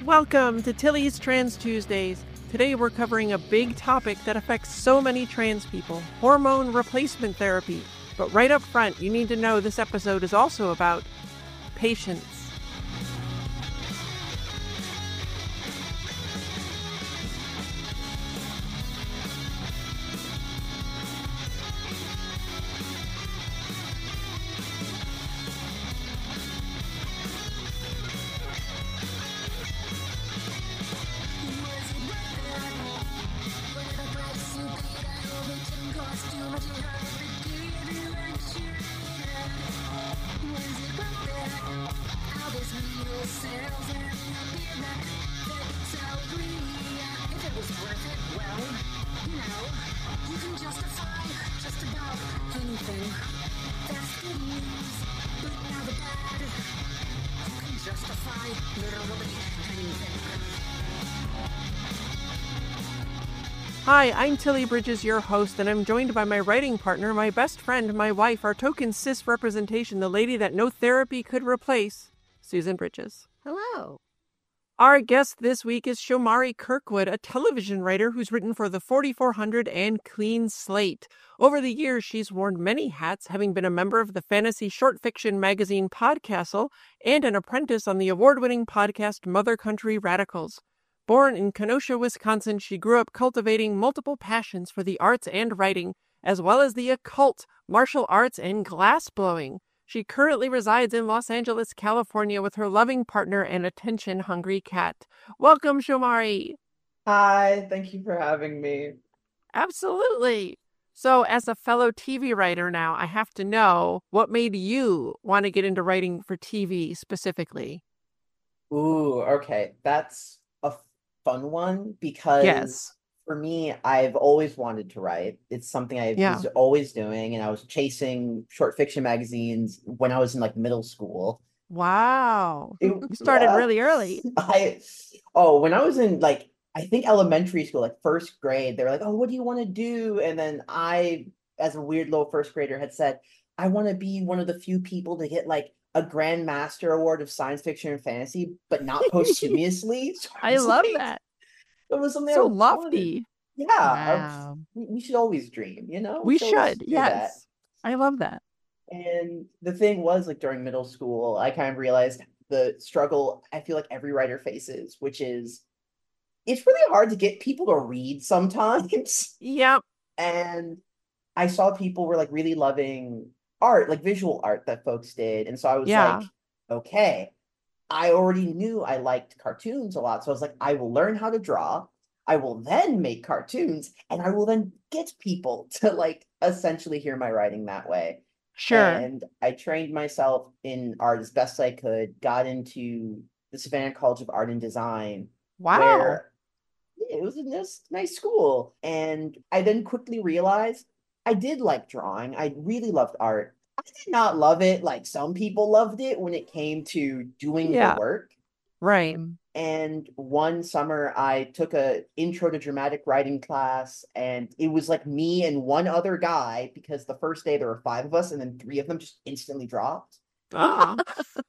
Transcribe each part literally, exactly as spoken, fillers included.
Welcome to Tilly's Trans Tuesdays. Today we're covering a big topic that affects so many trans people, hormone replacement therapy. But right up front, you need to know this episode is also about patience. Hi, I'm Tilly Bridges, your host, and I'm joined by my writing partner, my best friend, my wife, our token cis representation, the lady that no therapy could replace, Susan Bridges. Hello. Our guest this week is Shomari Kirkwood, a television writer who's written for The forty-four hundred and Clean Slate. Over the years, she's worn many hats, having been a member of the fantasy short fiction magazine Podcastle and an apprentice on the award-winning podcast Mother Country Radicals. Born in Kenosha, Wisconsin, she grew up cultivating multiple passions for the arts and writing, as well as the occult, martial arts, and glassblowing. She currently resides in Los Angeles, California, with her loving partner and attention-hungry cat. Welcome, Shomari. Hi, thank you for having me. Absolutely. So, as a fellow T V writer now, I have to know, what made you want to get into writing for T V specifically? Ooh, okay. That's a fun one because Yes. for me, I've always wanted to write. It's something I Yeah. was always doing, and I was chasing short fiction magazines when I was in like middle school. Wow. It- You started yeah. really early. I oh, when I was in like I think elementary school, like first grade, they were like, "Oh, what do you want to do?" And then I, as a weird little first grader, had said, "I want to be one of the few people to get like a Grand Master Award of Science Fiction and Fantasy, but not posthumously." So I was love like, that. It was something So I wanted. lofty. Yeah, I- Wow. we, we should always dream, you know? We should always should. do that. Yes. I love that. And the thing was, like during middle school, I kind of realized the struggle I feel like every writer faces, which is it's really hard to get people to read sometimes. Yep. And I saw people were like really loving art, like visual art that folks did. And so I was Yeah. like, okay, I already knew I liked cartoons a lot. So I was like, I will learn how to draw. I will then make cartoons, and I will then get people to like essentially hear my writing that way. Sure. And I trained myself in art as best I could, got into the Savannah College of Art and Design, Wow. where it was a nice, nice school. And I then quickly realized I did like drawing. I really loved art. I did not love it like some people loved it when it came to doing Yeah. the work. Right. And one summer I took a intro to dramatic writing class, and it was like me and one other guy, because the first day there were five of us and then three of them just instantly dropped. Ah.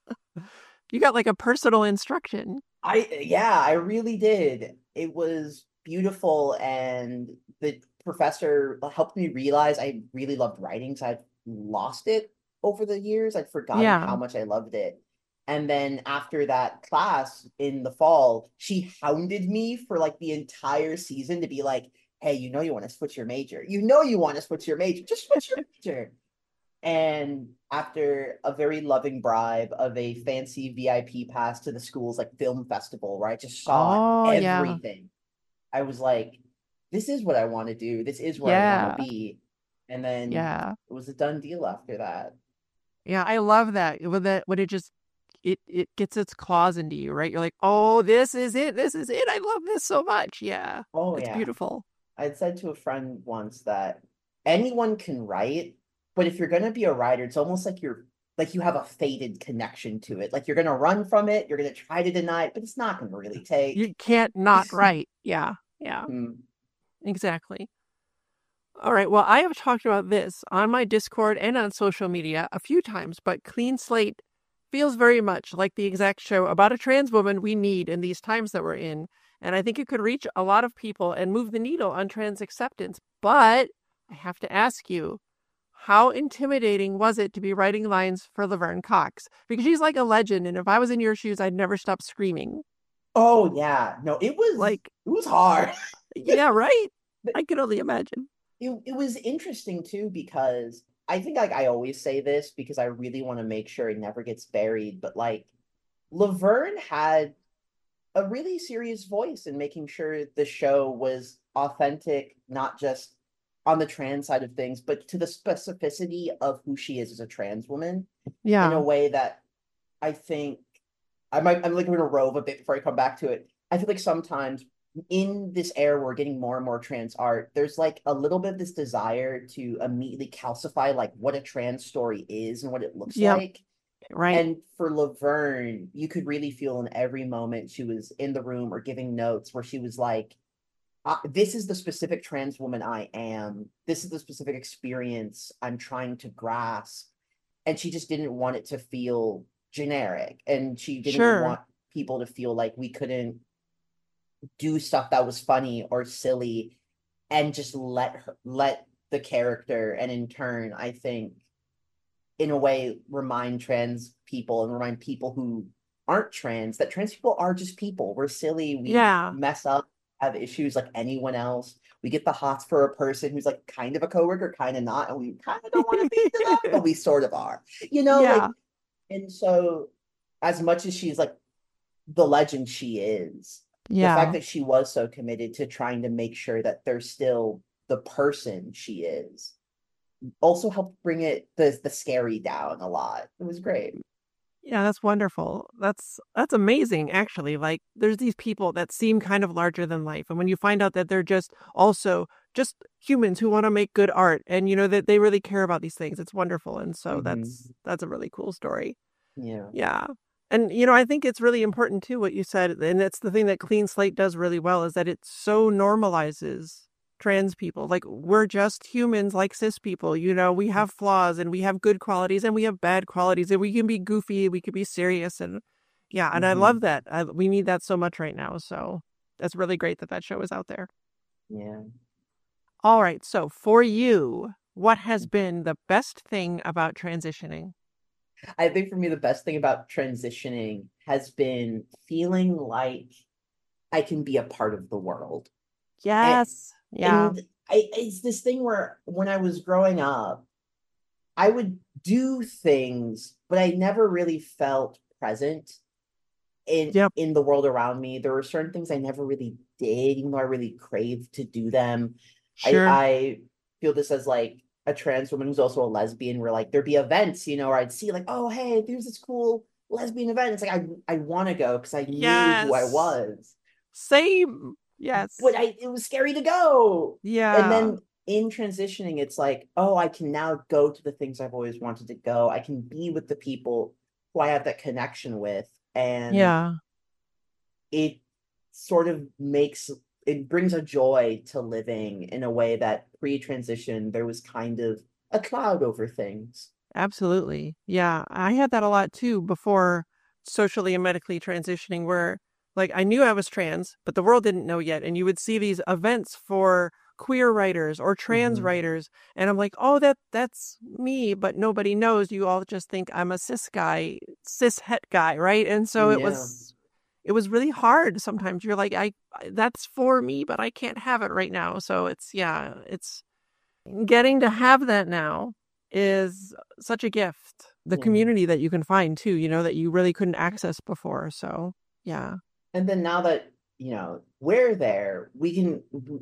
You got like a personal instruction. I yeah, I really did. It was beautiful, and the professor helped me realize I really loved writing, so I'd lost it over the years. I'd forgotten Yeah. how much I loved it. And then after that class in the fall, she hounded me for like the entire season to be like, hey, you know you want to switch your major. You know you want to switch your major. Just switch your major. And after a very loving bribe of a fancy V I P pass to the school's like film festival, where I just saw Oh, yeah. everything, I was like, this is what I want to do. This is where I Yeah. want to be. And then Yeah. it was a done deal after that. Yeah. I love that. When that when it just it it gets its claws into you, right? You're like, oh, this is it. This is it. I love this so much. Yeah. Oh, It's yeah. beautiful. I'd said to a friend once that anyone can write, but if you're going to be a writer, it's almost like you're like you have a fated connection to it. Like you're going to run from it, you're going to try to deny it, but it's not going to really take. You can't not write. Yeah. Yeah. Hmm. Exactly. All right. Well, I have talked about this on my Discord and on social media a few times, but Clean Slate feels very much like the exact show about a trans woman we need in these times that we're in. And I think it could reach a lot of people and move the needle on trans acceptance. But I have to ask you, how intimidating was it to be writing lines for Laverne Cox? Because she's like a legend, and if I was in your shoes, I'd never stop screaming. Oh yeah. No, it was Like, it was hard. yeah, right? But I can only imagine. it, it was interesting too because I think like I always say this because I really want to make sure it never gets buried, but like Laverne had a really serious voice in making sure the show was authentic, not just on the trans side of things, but to the specificity of who she is as a trans woman in a Yeah. way that I think I might I'm like going to rove a bit before I come back to it. I feel like sometimes in this era we're getting more and more trans art, there's like a little bit of this desire to immediately calcify like what a trans story is and what it looks Yep. like. Right. And for Laverne, you could really feel in every moment she was in the room or giving notes where she was like, uh, this is the specific trans woman I am. This is the specific experience I'm trying to grasp. And she just didn't want it to feel generic. And she didn't Sure. want people to feel like we couldn't do stuff that was funny or silly and just let her let the character and in turn, I think in a way remind trans people and remind people who aren't trans that trans people are just people. We're silly. We Yeah. mess up, have issues like anyone else. We get the hots for a person who's like kind of a coworker, kind of not, and we kind of don't want to be to them, but we sort of are. You know, Yeah. like and so as much as she's like the legend she is, the fact Yeah. that she was so committed to trying to make sure that there's still the person she is also helped bring it the the scary down a lot. It was great. Yeah, that's wonderful. That's that's amazing, actually. Like, there's these people that seem kind of larger than life, and when you find out that they're just also just humans who want to make good art, and you know that they really care about these things, it's wonderful. And so Hmm. that's that's a really cool story. Yeah. Yeah. And you know, I think it's really important too what you said, and it's the thing that Clean Slate does really well is that it so normalizes trans people. Like we're just humans like cis people, you know, we have flaws and we have good qualities and we have bad qualities and we can be goofy, we can be serious and yeah, and I Hmm. love that. I, we need that so much right now. So that's really great that that show is out there. Yeah. All right, so for you, what has been the best thing about transitioning? I think for me, the best thing about transitioning has been feeling like I can be a part of the world. And Yes. Yeah. and I, it's this thing where when I was growing up, I would do things, but I never really felt present in Yep. in the world around me. There were certain things I never really did, even though I really craved to do them. I Sure. I feel this as like a trans woman who's also a lesbian, where like there'd be events, you know, where I'd see like, oh hey, there's this cool lesbian event. It's like I I want to go because I knew who I Yes. was, Same. but Yes. I it was scary to go. And Yeah. then in transitioning, it's like, oh, I can now go to the things I've always wanted to go. I can be with the people who I have that connection with. And Yeah. it sort of makes it brings a joy to living in a way that pre-transition there was kind of a cloud over things. Absolutely. Yeah. I had that a lot too before socially and medically transitioning, where like I knew I was trans, but the world didn't know yet. And you would see these events for queer writers or trans Hmm. writers. And I'm like, oh, that that's me, but nobody knows. You all just think I'm a cis guy, cis het guy, right? And so it Yeah. was it was really hard sometimes. You're like, I that's for me, but I can't have it right now. So it's yeah, it's getting to have that now is such a gift. The Yeah. community that you can find too, you know, that you really couldn't access before. So, yeah. And then now that, you know, we're there, we can,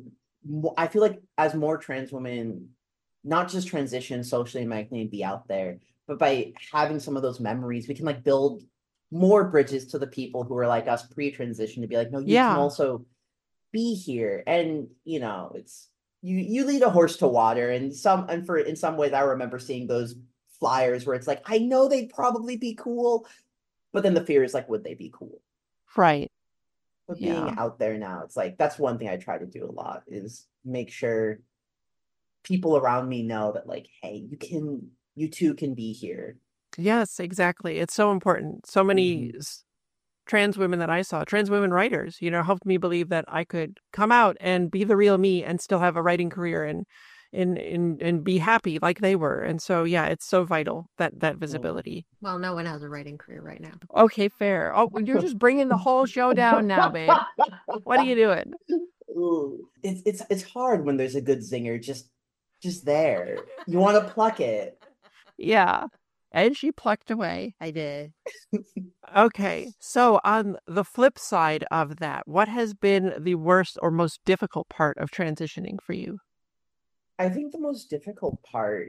I feel like as more trans women, not just transition socially and medically and be out there, but by having some of those memories, we can like build more bridges to the people who are like us pre-transition to be like, no, you can Yeah. also be here. And, you know, it's, you, you lead a horse to water. And some, and for, in some ways, I remember seeing those flyers where it's like, I know they'd probably be cool, but then the fear is like, would they be cool? Right. But being Yeah. out there now, it's like that's one thing I try to do a lot is make sure people around me know that like, hey, you can you too can be here. Yes, exactly. It's so important. So many Hmm. s- trans women that I saw, trans women writers, you know, helped me believe that I could come out and be the real me and still have a writing career and and and, and be happy like they were. And so yeah, it's so vital that that visibility. Well, no one has a writing career right now. Okay, fair. Oh, you're just bringing the whole show down now, babe. What are you doing? Ooh, it's it's it's hard when there's a good zinger just just there. You want to pluck it. Yeah. And she plucked away. I did. Okay, so on the flip side of that, what has been the worst or most difficult part of transitioning for you? I think the most difficult part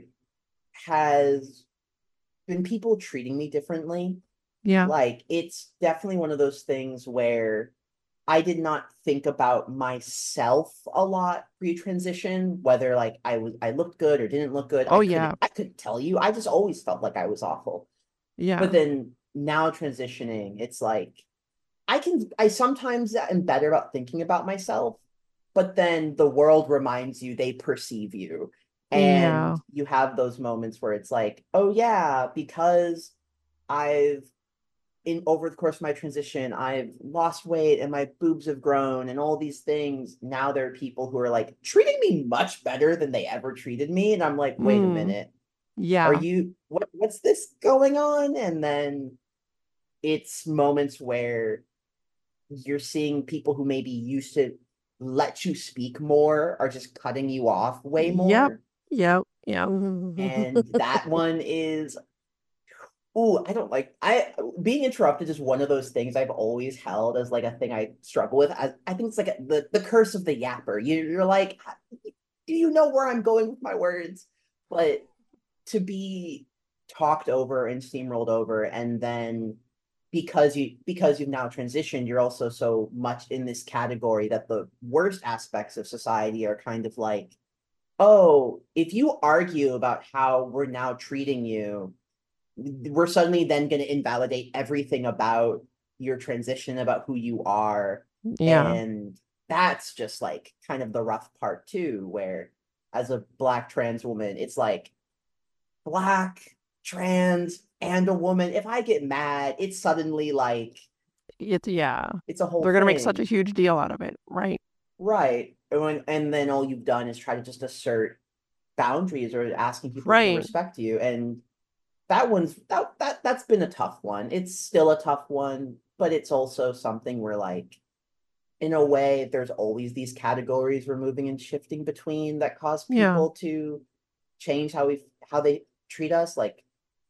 has been people treating me differently. Yeah. Like, it's definitely one of those things where I did not think about myself a lot pre-transition, whether like I was I looked good or didn't look good. I Oh, couldn't yeah. I couldn't tell you. I just always felt like I was awful. But Yeah. then now transitioning, it's like I can I sometimes am better about thinking about myself, but then the world reminds you they perceive you. Yeah. And you have those moments where it's like, oh yeah, because I've in over the course of my transition, I've lost weight and my boobs have grown and all these things. Now there are people who are like treating me much better than they ever treated me. And I'm like, wait a Mm, minute, are yeah. you what what's this going on? And then it's moments where you're seeing people who maybe used to let you speak more are just cutting you off way Yep. more. Yep. Yep. And that one is, ooh, I don't like I being interrupted is one of those things I've always held as like a thing I struggle with. I, I think it's like a, the the curse of the yapper. You, you're like, do you know where I'm going with my words? But to be talked over and steamrolled over, and then because you because you've now transitioned, you're also so much in this category that the worst aspects of society are kind of like, oh, if you argue about how we're now treating you, we're suddenly then going to invalidate everything about your transition, about who you are. Yeah. And that's just like kind of the rough part too, where as a black trans woman, it's like black, trans, and a woman. If I get mad, it's suddenly like It's yeah. it's a whole They're gonna make such a thing. huge deal out of it, right? Right. And, and then all you've done is try to just assert boundaries or asking people to Right. respect you. And that one's that that that's been a tough one. It's still a tough one, but it's also something where like in a way there's always these categories we're moving and shifting between that cause Yeah. people to change how we how they treat us. Like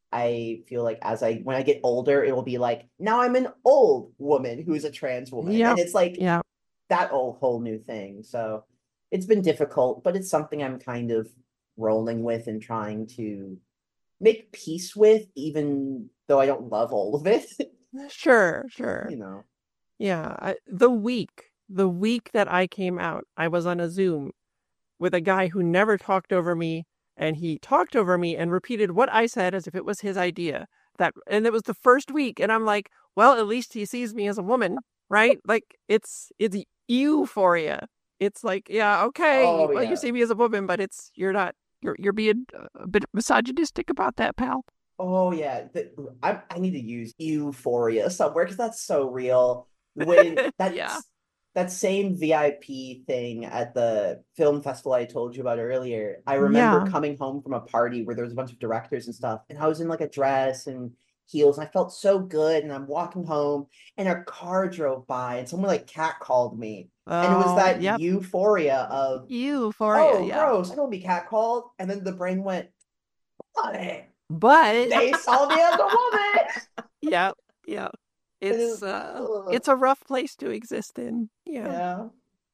I feel like as I when I get older, it will be like now I'm an old woman who's a trans woman. And Yep. it's like Yep. that whole whole new thing. So it's been difficult, but it's something I'm kind of rolling with and trying to make peace with, even though I don't love all of it. Sure, sure. You know. Yeah. I, the week, the week that I came out, I was on a Zoom with a guy who never talked over me, and he talked over me and repeated what I said as if it was his idea. That and it was the first week, and I'm like, well, at least he sees me as a woman, right? Like it's it's euphoria. It's like, yeah, okay, Oh well, you yeah. see me as a woman, but it's you're not you're you're being a bit misogynistic about that, pal. Oh yeah. The, I I need to use euphoria somewhere because that's so real. When Yeah. that's that same V I P thing at the film festival I told you about earlier, I remember Yeah. coming home from a party where there was a bunch of directors and stuff, and I was in like a dress and heels, and I felt so good. And I'm walking home, and a car drove by, and someone like catcalled me, and it was Oh, that yep. euphoria of, Euphoria, oh, yeah. gross, I don't want to be catcalled, and then the brain went, "Honey, But they saw me as a woman." yeah, yeah. It It's is, uh ugh, it's a rough place to exist in. Yeah. yeah.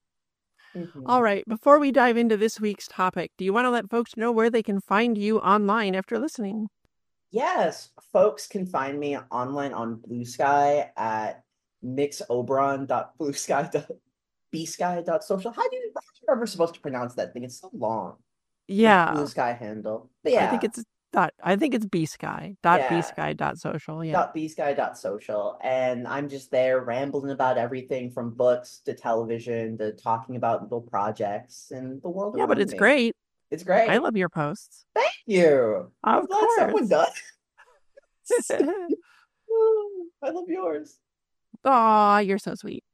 All Mhm. right, before we dive into this week's topic, do you want to let folks know where they can find you online after listening? Yes, folks can find me online on Blue Sky at mixobron.bluesky.bsky.social. How do you, how are you ever supposed to pronounce that thing? It's so long. The Blue Yeah, Sky handle. But I think yeah, it's dot I think it's bsky dot yeah. bsky dot social. Yeah. Dot bsky dot social, and I'm just there rambling about everything from books to television to talking about little projects and the world Yeah, but around it's me. great. It's I great. love your posts. Thank you. I'm Of glad someone course. does. I love yours. Aw, you're so sweet.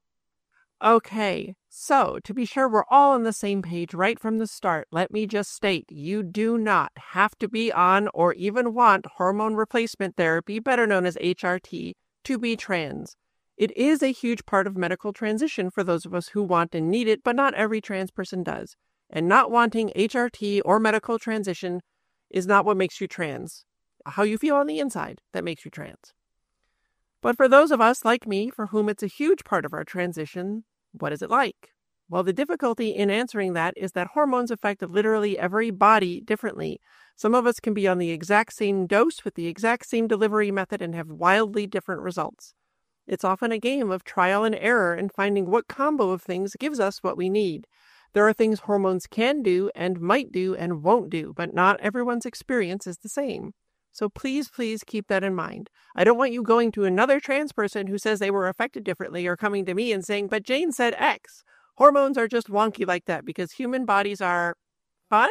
Okay, so to be sure we're all on the same page right from the start, let me just state you do not have to be on or even want hormone replacement therapy, better known as H R T, to be trans. It is a huge part of medical transition for those of us who want and need it, but not every trans person does. And not wanting H R T or medical transition is not what makes you trans. How you feel on the inside that makes you trans. But for those of us like me, for whom it's a huge part of our transition, what is it like? Well, the difficulty in answering that is that hormones affect literally every body differently. Some of us can be on the exact same dose with the exact same delivery method and have wildly different results. It's often a game of trial and error and finding what combo of things gives us what we need. There are things hormones can do and might do and won't do, but not everyone's experience is the same. So please, please keep that in mind. I don't want you going to another trans person who says they were affected differently or coming to me and saying, but Jane said X. Hormones are just wonky like that because human bodies are fun.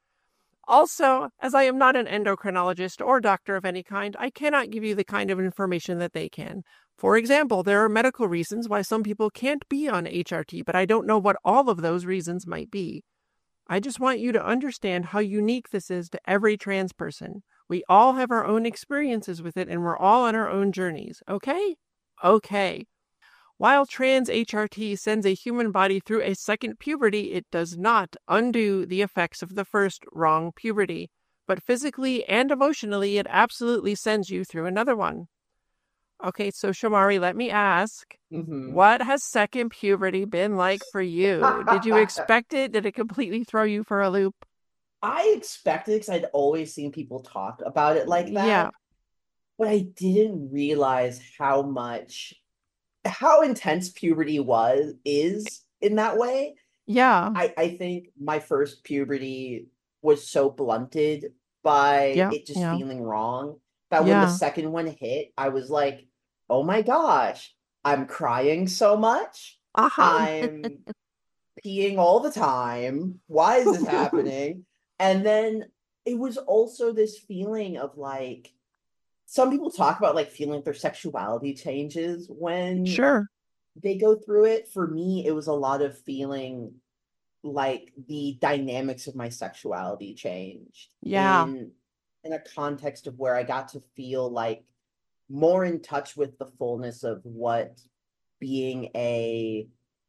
Also, as I am not an endocrinologist or doctor of any kind, I cannot give you the kind of information that they can. For example, there are medical reasons why some people can't be on H R T, but I don't know what all of those reasons might be. I just want you to understand how unique this is to every trans person. We all have our own experiences with it, and we're all on our own journeys, okay? Okay. While trans H R T sends a human body through a second puberty, it does not undo the effects of the first wrong puberty. But physically and emotionally, it absolutely sends you through another one. Okay, so Shamari, let me ask, Mm-hmm. what has second puberty been like for you? Did you expect it? Did it completely throw you for a loop? I expected because I'd always seen people talk about it like that. Yeah. But I didn't realize how much, how intense puberty was, is in that way. Yeah. I, I think my first puberty was so blunted by Yeah, it just yeah. feeling wrong that when the Yeah. second one hit, I was like, oh my gosh, I'm crying so much. Uh-huh. I'm peeing all the time. Why is this happening? And then it was also this feeling of like, some people talk about like feeling like their sexuality changes when Sure. they go through it. For me, it was a lot of feeling like the dynamics of my sexuality changed. Yeah. In, in a context of where I got to feel like more in touch with the fullness of what being a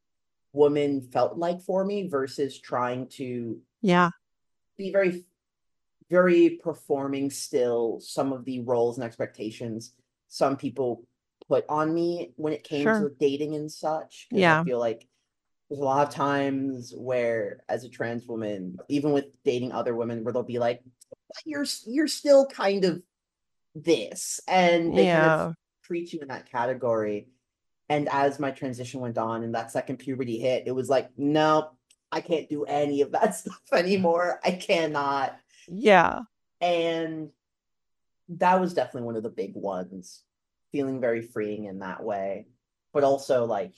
woman felt like for me versus trying to Yeah. be very, very performing still some of the roles and expectations some people put on me when it came Sure. to dating and such. Because Yeah. I feel like there's a lot of times where, as a trans woman, even with dating other women, where they'll be like, "You're you're still kind of this," and they kind Yeah. of treat you in that category. And as my transition went on and that second puberty hit, it was like, no, I can't do any of that stuff anymore. I cannot. Yeah. And that was definitely one of the big ones, feeling very freeing in that way. But also like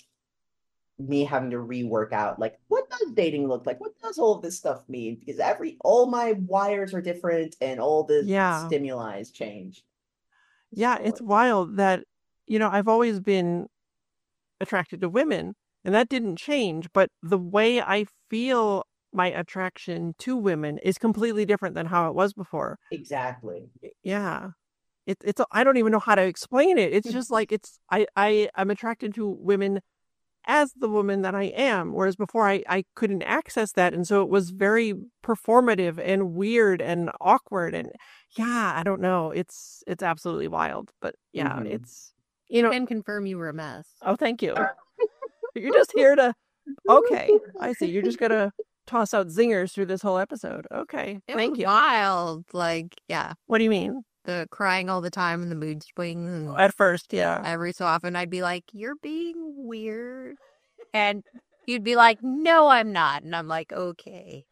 me having to rework out like, what does dating look like? What does all of this stuff mean? Because every all my wires are different and all the Yeah. stimuli has changed. Yeah, So it's it's- wild that, you know, I've always been attracted to women, and that didn't change, but the way I feel my attraction to women is completely different than how it was before. Exactly. Yeah. It, it's, I don't even know how to explain it. It's just like, it's, I, I, I'm attracted to women as the woman that I am, whereas before I, I couldn't access that. And so it was very performative and weird and awkward. And yeah, I don't know. It's, it's absolutely wild, but yeah, Mhm. it's, you know, Can confirm you were a mess. oh, thank you. You're just here to, okay, I see. You're just going to toss out zingers through this whole episode. Okay, It thank was you. wild. Like, yeah, What do you mean? the crying all the time and the mood swings. And At first, yeah. every so often I'd be like, you're being weird. And you'd be like, no, I'm not. And I'm like, okay.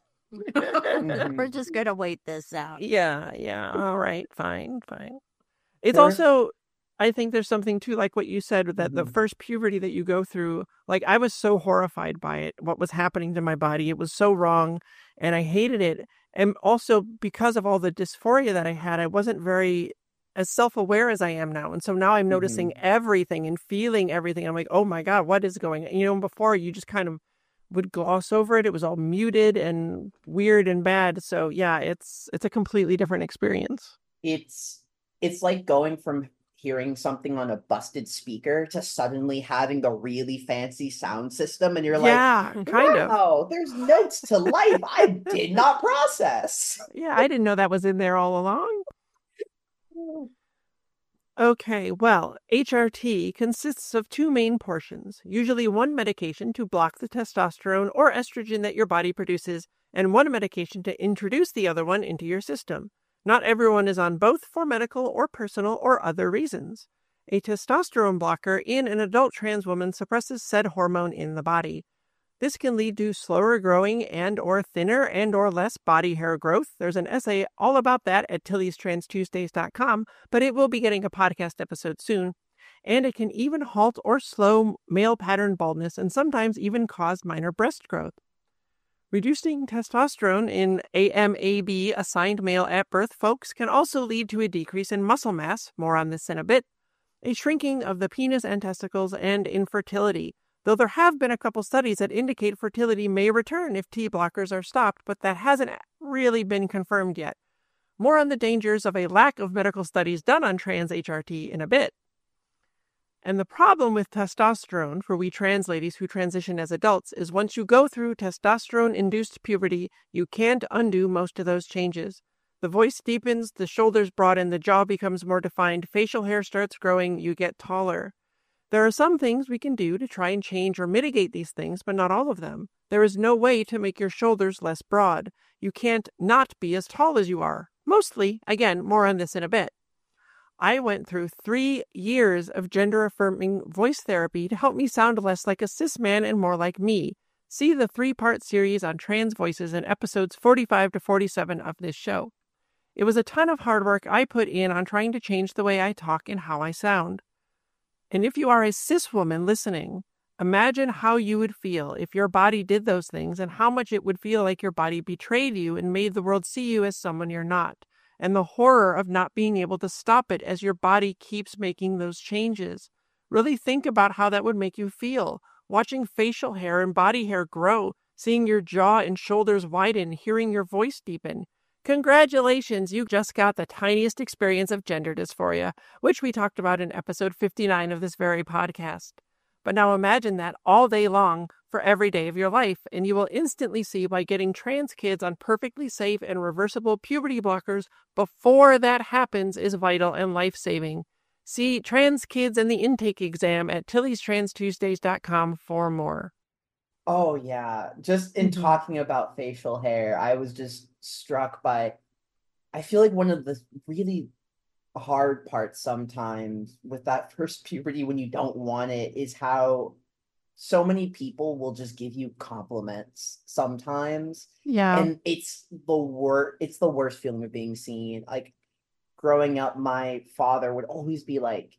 Mhm. We're just going to wait this out. Yeah, yeah. All right, fine, fine. It's There- also, I think there's something too, like what you said, that the Mhm. first puberty that you go through, like I was so horrified by it, what was happening to my body. It was so wrong and I hated it. And also because of all the dysphoria that I had, I wasn't very as self-aware as I am now. And so now I'm noticing Mhm. everything and feeling everything. I'm like, oh my God, what is going on? You know, before you just kind of would gloss over it. It was all muted and weird and bad. So yeah, it's it's a completely different experience. It's it's like going from hearing something on a busted speaker to suddenly having the really fancy sound system, and you're like, Yeah, kind of. wow, there's notes to life I did not process. Yeah, I didn't know that was in there all along. Okay, well, H R T consists of two main portions, usually one medication to block the testosterone or estrogen that your body produces, and one medication to introduce the other one into your system. Not everyone is on both for medical or personal or other reasons. A testosterone blocker in an adult trans woman suppresses said hormone in the body. This can lead to slower growing and or thinner and or less body hair growth. There's an essay all about that at tilly's trans tuesdays dot com, but it will be getting a podcast episode soon. And it can even halt or slow male pattern baldness and sometimes even cause minor breast growth. Reducing testosterone in A M A B assigned male at birth folks can also lead to a decrease in muscle mass, more on this in a bit, a shrinking of the penis and testicles, and infertility. Though there have been a couple studies that indicate fertility may return if T blockers are stopped, but that hasn't really been confirmed yet. More on the dangers of a lack of medical studies done on trans H R T in a bit. And the problem with testosterone for we trans ladies who transition as adults is once you go through testosterone-induced puberty, you can't undo most of those changes. The voice deepens, the shoulders broaden, the jaw becomes more defined, facial hair starts growing, you get taller. There are some things we can do to try and change or mitigate these things, but not all of them. There is no way to make your shoulders less broad. You can't not be as tall as you are. Mostly, again, more on this in a bit. I went through three years of gender-affirming voice therapy to help me sound less like a cis man and more like me. See the three-part series on trans voices in episodes forty-five to forty-seven of this show. It was a ton of hard work I put in on trying to change the way I talk and how I sound. And if you are a cis woman listening, imagine how you would feel if your body did those things and how much it would feel like your body betrayed you and made the world see you as someone you're not, and the horror of not being able to stop it as your body keeps making those changes. Really think about how that would make you feel, watching facial hair and body hair grow, seeing your jaw and shoulders widen, hearing your voice deepen. Congratulations, you just got the tiniest experience of gender dysphoria, which we talked about in episode fifty-nine of this very podcast. But now imagine that all day long for every day of your life, and you will instantly see why getting trans kids on perfectly safe and reversible puberty blockers before that happens is vital and life-saving. See Trans Kids and the Intake Exam at tilly's trans tuesdays dot com for more. Oh yeah, just in Mhm. talking about facial hair, I was just struck by, I feel like one of the really hard parts sometimes with that first puberty when you don't want it is how so many people will just give you compliments sometimes. Yeah. And it's the worst, it's the worst feeling of being seen. Like growing up, my father would always be like,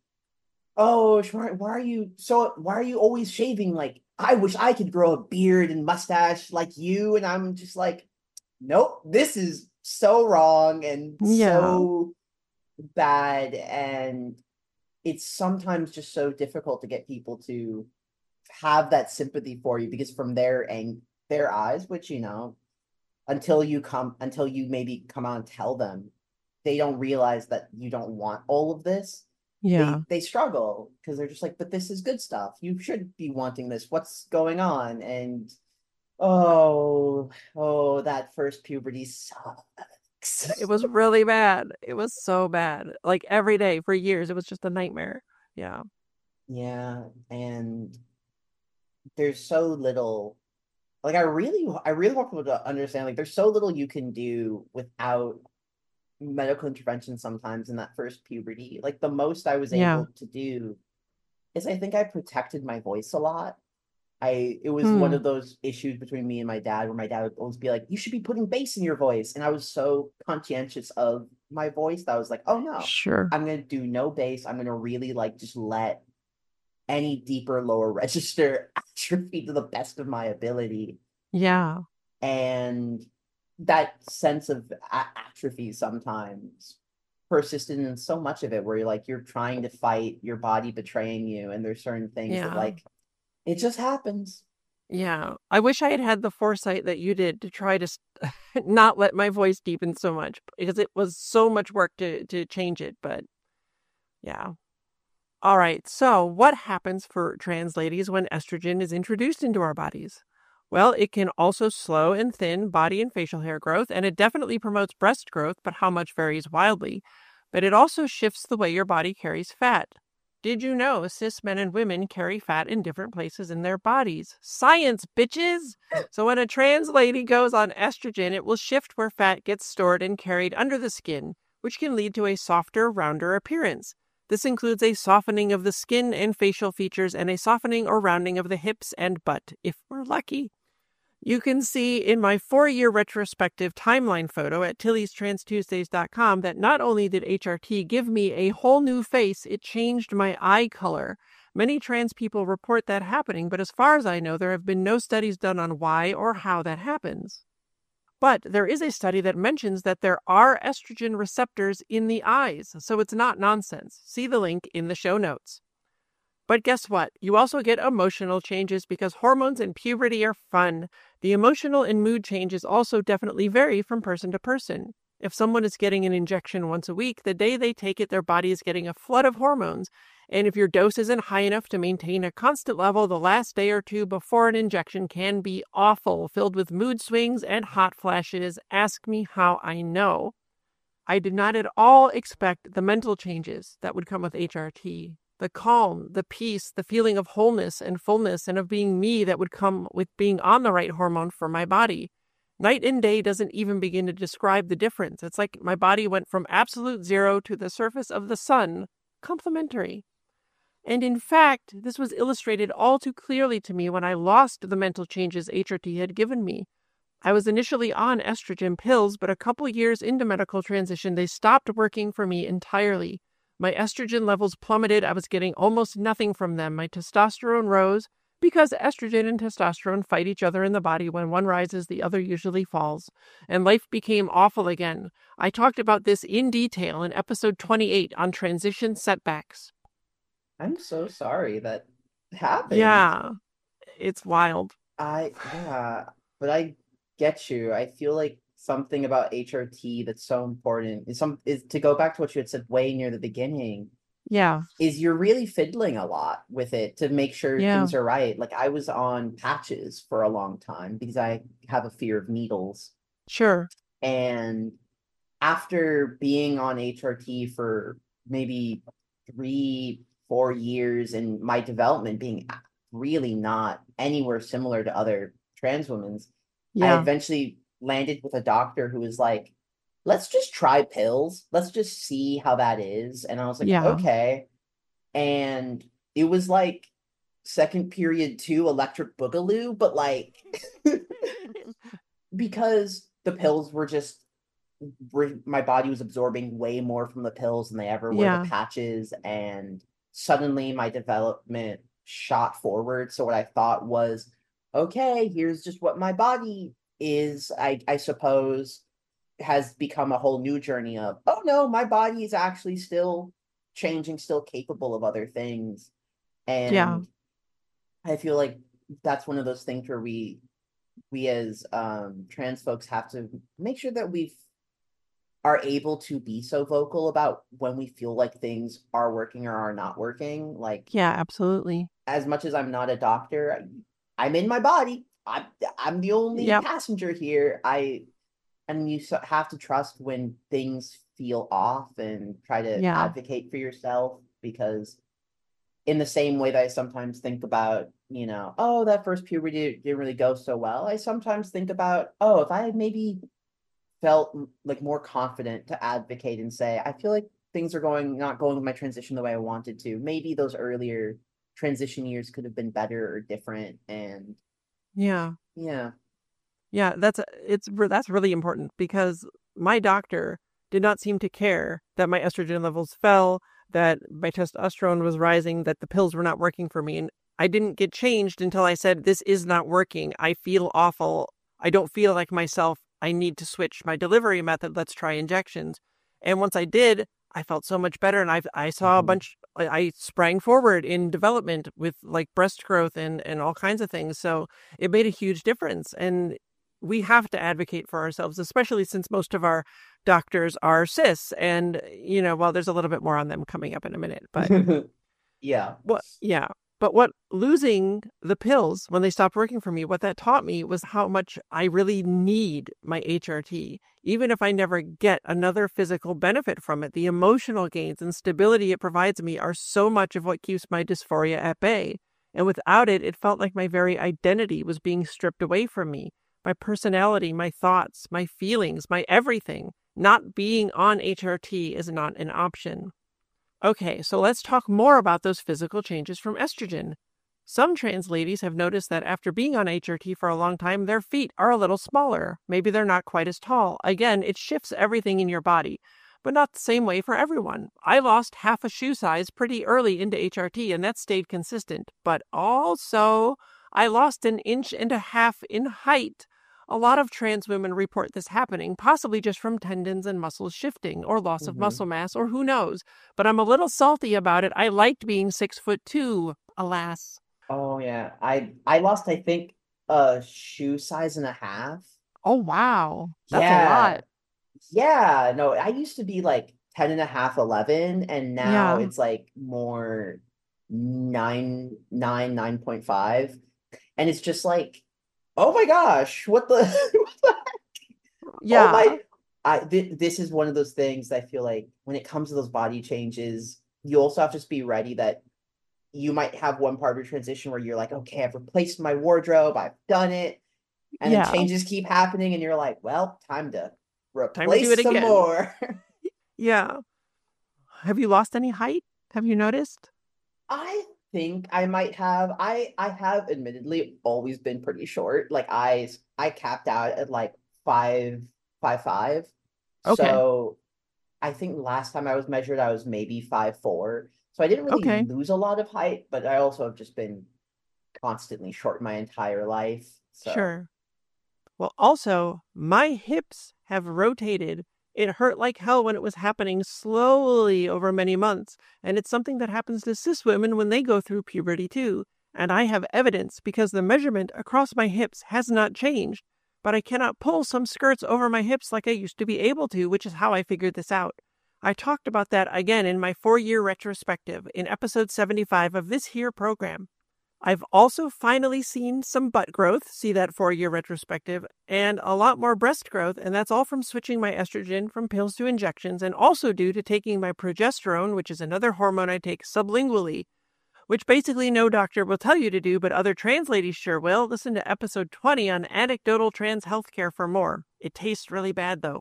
oh, why, why are you so why are you always shaving? Like, I wish I could grow a beard and mustache like you. And I'm just like, nope, this is so wrong and Yeah. so bad. And it's sometimes just so difficult to get people to have that sympathy for you because from their ang- their eyes, which you know, until you come until you maybe come out and tell them, they don't realize that you don't want all of this. Yeah. They they struggle because they're just like, but this is good stuff. You should be wanting this. What's going on? And oh, oh, that first puberty sucks. It was really bad. It was so bad. Like every day for years, it was just a nightmare. Yeah. Yeah, and there's so little. Like I really, I really want people to understand. Like there's so little you can do without medical intervention sometimes in that first puberty. Like the most I was Yeah. able to do is I think I protected my voice a lot. I it was one Hmm. of those issues between me and my dad where my dad would always be like, you should be putting bass in your voice. And I was so conscientious of my voice that I was like, oh no, Sure. I'm gonna do no bass. I'm gonna really like just let any deeper lower register atrophy to the best of my ability. Yeah. And that sense of a- atrophy sometimes persistent in so much of it where you're like you're trying to fight your body betraying you, and there's certain things that Yeah. like it just happens. Yeah. I wish I had had the foresight that you did to try to st- not let my voice deepen so much, because it was so much work to, to change it. But yeah. All right. So what happens for trans ladies when estrogen is introduced into our bodies? Well, it can also slow and thin body and facial hair growth, and it definitely promotes breast growth, but how much varies wildly. But it also shifts the way your body carries fat. Did you know cis men and women carry fat in different places in their bodies? Science, bitches! So when a trans lady goes on estrogen, it will shift where fat gets stored and carried under the skin, which can lead to a softer, rounder appearance. This includes a softening of the skin and facial features and a softening or rounding of the hips and butt, if we're lucky. You can see in my four-year retrospective timeline photo at Tilly's Trans Tuesdays dot com that not only did H R T give me a whole new face, it changed my eye color. Many trans people report that happening, but as far as I know, there have been no studies done on why or how that happens. But there is a study that mentions that there are estrogen receptors in the eyes, so it's not nonsense. See the link in the show notes. But guess what? You also get emotional changes because hormones and puberty are fun. The emotional and mood changes also definitely vary from person to person. If someone is getting an injection once a week, the day they take it, their body is getting a flood of hormones. And if your dose isn't high enough to maintain a constant level, the last day or two before an injection can be awful, filled with mood swings and hot flashes. Ask me how I know. I did not at all expect the mental changes that would come with H R T. The calm, the peace, the feeling of wholeness and fullness and of being me that would come with being on the right hormone for my body. Night and day doesn't even begin to describe the difference. It's like my body went from absolute zero to the surface of the sun, complementary. And in fact, this was illustrated all too clearly to me when I lost the mental changes H R T had given me. I was initially on estrogen pills, but a couple years into medical transition, they stopped working for me entirely. My estrogen levels plummeted. I was getting almost nothing from them. My testosterone rose because estrogen and testosterone fight each other in the body. When one rises, the other usually falls. And life became awful again. I talked about this in detail in episode twenty-eight on transition setbacks. I'm so sorry that happened. Yeah, it's wild. I, yeah, but I get you. I feel like something about H R T that's so important is some is to go back to what you had said way near the beginning. Yeah. Is you're really fiddling a lot with it to make sure Yeah. things are right. Like I was on patches for a long time because I have a fear of needles. Sure. And after being on H R T for maybe three, four years and my development being really not anywhere similar to other trans women's, I Yeah. eventually landed with a doctor who was like, let's just try pills. Let's just see how that is. And I was like, Yeah. okay. And it was like second period two electric boogaloo, but like because the pills were just were, my body was absorbing way more from the pills than they ever were Yeah. the patches, and suddenly my development shot forward. So what I thought was, okay, here's just what my body is, I I suppose, has become a whole new journey of, oh no, my body is actually still changing, still capable of other things. And Yeah. I feel like that's one of those things where we we as um trans folks have to make sure that we are able to be so vocal about when we feel like things are working or are not working. Like, Yeah, absolutely. as much as I'm not a doctor, I, I'm in my body. I'm I'm the only Yep. passenger here. I and you so- have to trust when things feel off and try to Yeah. advocate for yourself, because in the same way that I sometimes think about, you know, oh, that first puberty didn't really go so well, I sometimes think about, oh, if I had maybe felt m- like more confident to advocate and say, I feel like things are going not going with my transition the way I wanted to. Maybe those earlier transition years could have been better or different. And Yeah. yeah, Yeah, that's it's re- that's really important because my doctor did not seem to care that my estrogen levels fell, that my testosterone was rising, that the pills were not working for me. And I didn't get changed until I said, this is not working. I feel awful. I don't feel like myself. I need to switch my delivery method. Let's try injections. And once I did, I felt so much better. And I I saw a Mhm. bunch, I I sprang forward in development with like breast growth and, and all kinds of things. So it made a huge difference. And we have to advocate for ourselves, especially since most of our doctors are cis. And, you know, well, there's a little bit more on them coming up in a minute, but Yeah. what, yeah. But what losing the pills when they stopped working for me, what that taught me was how much I really need my H R T. Even if I never get another physical benefit from it, the emotional gains and stability it provides me are so much of what keeps my dysphoria at bay. And without it, it felt like my very identity was being stripped away from me. My personality, my thoughts, my feelings, my everything. Not being on H R T is not an option. Okay, so let's talk more about those physical changes from estrogen. Some trans ladies have noticed that after being on H R T for a long time, their feet are a little smaller. Maybe they're not quite as tall. Again, it shifts everything in your body, but not the same way for everyone. I lost half a shoe size pretty early into H R T, and that stayed consistent. But also, I lost an inch and a half in height. A lot of trans women report this happening, possibly just from tendons and muscles shifting, or loss of Mhm. muscle mass, or who knows. But I'm a little salty about it. I liked being six foot two, alas. Oh yeah. I I lost, I think, a shoe size and a half. Oh, wow. That's a Yeah. lot. Yeah. No, I used to be like ten and a half, eleven, and now Yeah. it's like more nine, nine, nine point five. And it's just like, oh my gosh, what the, what the oh Yeah. my, I th this is one of those things that I feel like when it comes to those body changes, you also have to just be ready that you might have one part of your transition where you're like, okay, I've replaced my wardrobe, I've done it, and then Yeah. changes keep happening, and you're like, well, time to Time to do it replace some again. more. Yeah. Have you lost any height? Have you noticed? I think I might have. I I have admittedly always been pretty short. Like I I capped out at like five five five. Okay. So I think last time I was measured, I was maybe five four. So I didn't really Okay. lose a lot of height, but I also have just been constantly short my entire life. So Sure. Well, also, my hips have rotated. It hurt like hell when it was happening slowly over many months, and it's something that happens to cis women when they go through puberty too. And I have evidence because the measurement across my hips has not changed, but I cannot pull some skirts over my hips like I used to be able to, which is how I figured this out. I talked about that again in my four-year retrospective in episode seventy-five of this here program. I've also finally seen some butt growth, see that four-year retrospective, and a lot more breast growth, and that's all from switching my estrogen from pills to injections, and also due to taking my progesterone, which is another hormone I take sublingually, which basically no doctor will tell you to do, but other trans ladies sure will. Listen to episode twenty on anecdotal trans healthcare for more. It tastes really bad, though.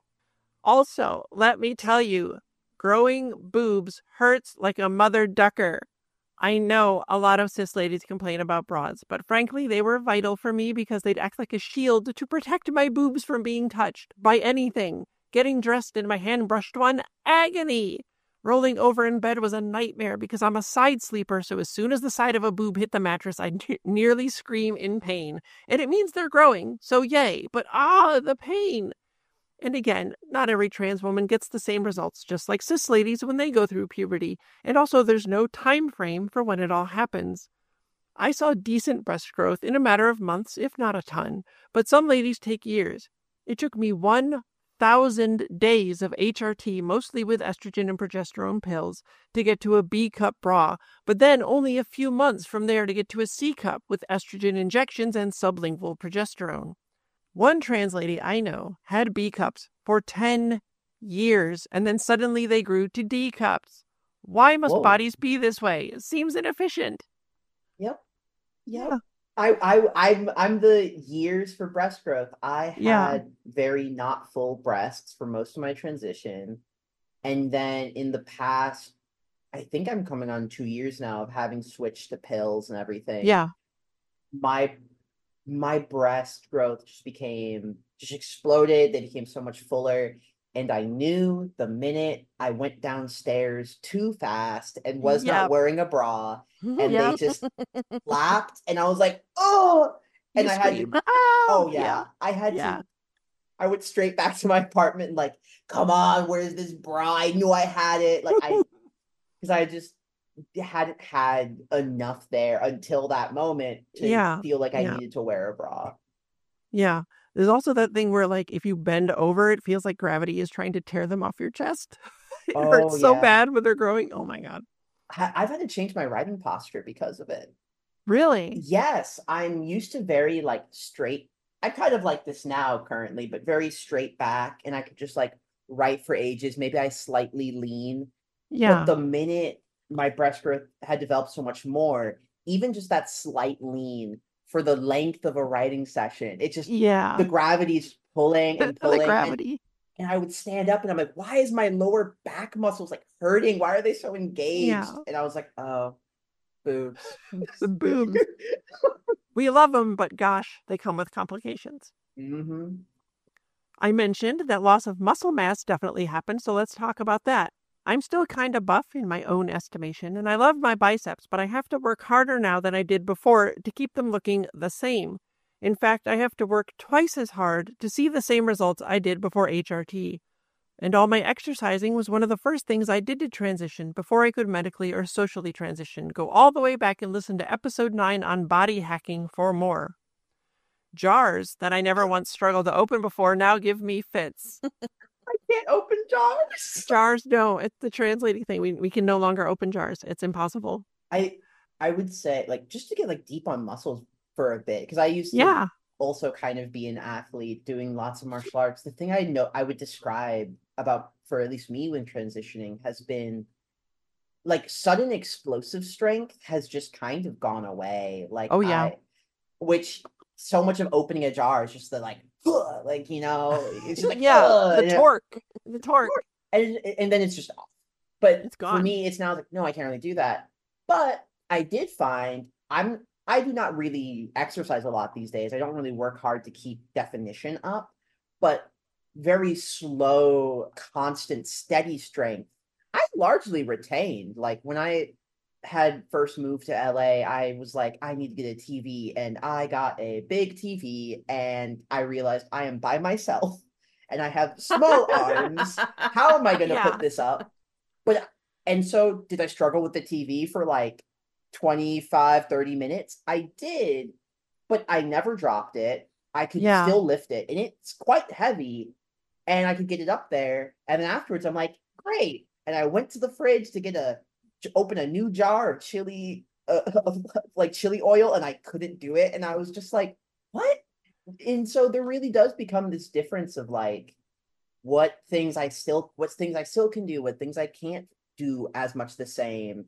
Also, let me tell you, growing boobs hurts like a mother ducker. I know a lot of cis ladies complain about bras, but frankly, they were vital for me because they'd act like a shield to protect my boobs from being touched by anything. Getting dressed in my hand-brushed one, agony. Rolling over in bed was a nightmare because I'm a side sleeper, so as soon as the side of a boob hit the mattress, I'd nearly scream in pain. And it means they're growing, so yay, but ah, the pain. And again, not every trans woman gets the same results, just like cis ladies when they go through puberty. And also, there's no time frame for when it all happens. I saw decent breast growth in a matter of months, if not a ton, but some ladies take years. It took me one thousand days of H R T, mostly with estrogen and progesterone pills, to get to a B cup bra, but then only a few months from there to get to a C cup with estrogen injections and sublingual progesterone. One trans lady I know had B cups for ten years, and then suddenly they grew to D cups. Why must whoa. bodies be this way? It seems inefficient. Yep. Yep. Yeah. I, I, I'm, I'm the years for breast growth. I Yeah. had very not full breasts for most of my transition. And then in the past, I think I'm coming on two years now of having switched to pills and everything. Yeah. My, my breast growth just became, just exploded. They became so much fuller. And I knew the minute I went downstairs too fast and was not Yep. wearing a bra, and they Yep. just slapped, and I was like, oh, You and I had to, scream. Oh, oh yeah. yeah, I had Yeah. to, I went straight back to my apartment and like, come on, where's this bra? I knew I had it. Like I, because I just hadn't had enough there until that moment to Yeah. feel like I Yeah. needed to wear a bra. Yeah. There's also that thing where, like, if you bend over, it feels like gravity is trying to tear them off your chest. It Oh hurts so yeah. bad when they're growing. Oh my God. I- I've had to change my writing posture because of it. Really? Yes, I'm used to very like straight. I kind of like this now currently, but very straight back, and I could just like write for ages. Maybe I slightly lean, but Yeah. the minute my breast growth had developed so much more, even just that slight lean for the length of a writing session, it just Yeah. the gravity's pulling and The pulling, and gravity. and I would stand up and I'm like, why is my lower back muscles like hurting? Why are they so engaged? Yeah. And I was like, oh, boobs. The boobs. We love them, but gosh, they come with complications. Mm-hmm. I mentioned that loss of muscle mass definitely happened, so let's talk about that. I'm still kind of buff in my own estimation, and I love my biceps, but I have to work harder now than I did before to keep them looking the same. In fact, I have to work twice as hard to see the same results I did before H R T. And all my exercising was one of the first things I did to transition before I could medically or socially transition. Go all the way back and listen to episode nine on body hacking for more. Jars that I never once struggled to open before now give me fits. I can't open jars. Jars, no, it's the translating thing. We we can no longer open jars. It's impossible. I I would say like just to get like deep on muscles for a bit, because I used to Yeah. also kind of be an athlete doing lots of martial arts. The thing I know I would describe about for at least me when transitioning has been like sudden explosive strength has just kind of gone away. Like Oh, yeah. I which so much of opening a jar is just the like "Ugh," like you know it's just like Yeah, "Ugh," the you know? torque. The torque. and and then it's just off. But It's for gone. me, it's now like, no, I can't really do that. But I did find I'm I do not really exercise a lot these days. I don't really work hard to keep definition up, but very slow, constant, steady strength. I largely retained. Like when I had first moved to L A, I was like, I need to get a T V, and I got a big T V, and I realized I am by myself and I have small arms. How am I going to Yeah. put this up? But and so did I struggle with the T V for like twenty-five, thirty minutes? I did, but I never dropped it. I could Yeah. still lift it, and it's quite heavy, and I could get it up there. And then afterwards, I'm like, great. And I went to the fridge to get a to open a new jar of chili, uh, of, like chili oil, and I couldn't do it. And I was just like, what? And so there really does become this difference of like what things I still what things I still can do, what things I can't do as much the same.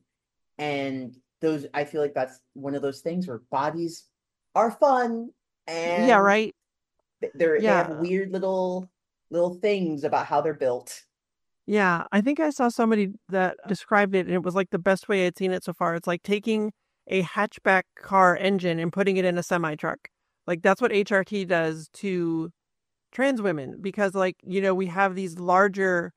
And those I feel like that's one of those things where bodies are fun and Yeah, right. they're they have Yeah. weird little little things about how they're built. Yeah, I think I saw somebody that described it, and it was like the best way I'd seen it so far. It's like taking a hatchback car engine and putting it in a semi truck. Like that's what H R T does to trans women because, like, you know, we have these larger,